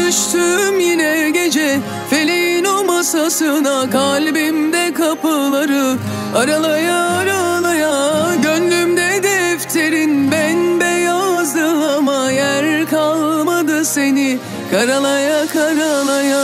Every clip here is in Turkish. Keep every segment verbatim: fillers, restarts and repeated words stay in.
Düştüm yine gece feleğin o masasına, kalbimde kapıları aralaya aralaya. Gönlümde defterin bembeyazdı ama yer kalmadı seni karalaya karalaya.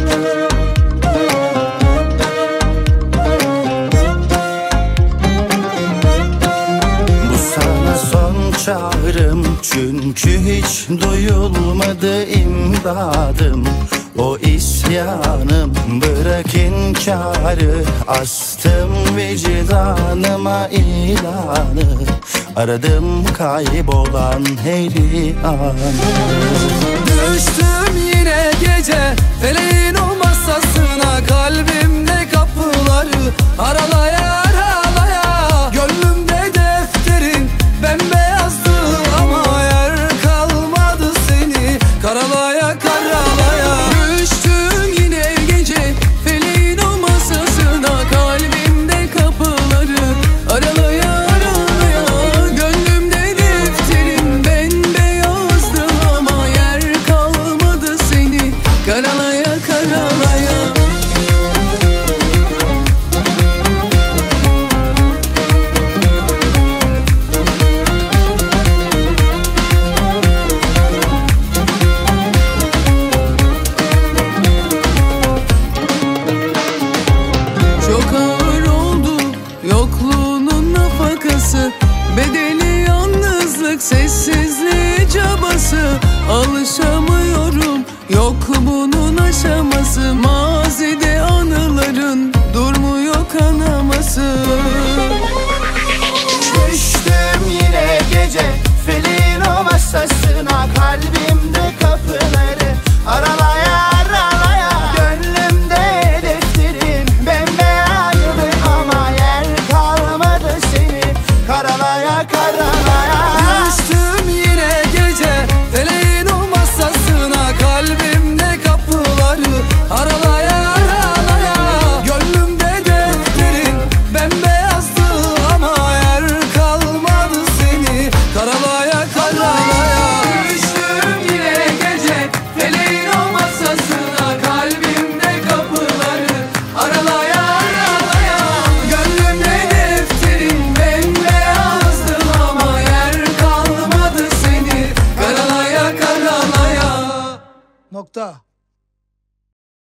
Çağrım çünkü hiç duyulmadı imdadım. O isyanım bırak inkarı, astım vicdanıma ilanı. Aradım kaybolan her anı. Düştüm yine gece feleğin o masasına, kalbimde kapıları aralaya aralaya. Gönlümde defterin bembeyazdı ama yer kalmadı seni karalaya karalaya. Düştüm yine gece feleğin o masasına, kalbimde kapıları aralaya aralaya. Gönlümde defterin bembeyazdı ama yer kalmadı seni karalaya karalaya. Çok ağır oldu yokluğunun nafakası, bedeli yalnızlık, sessizliği cabası. Alışamıyorum yok bunun aşaması, mazide anıların durmuyor kanaması. Düştüm yine gece feleğin o masasına, kalbimde kapıları aralaya aralaya. Gönlümde defterin bembeyazdı ama yer kalmadı seni karalaya karalaya. Düştüm yine gece feleğin o masasına, kalbimde kapıları aralaya aralaya. Gönlümde defterin bembeyazdı ama yer kalmadı seni karalaya karalaya. Düştüm yine gece feleğin o masasına, kalbimde kapıları aralaya aralaya. Gönlümde defterin bembeyazdı ama yer kalmadı seni karalaya karalaya. Nokta.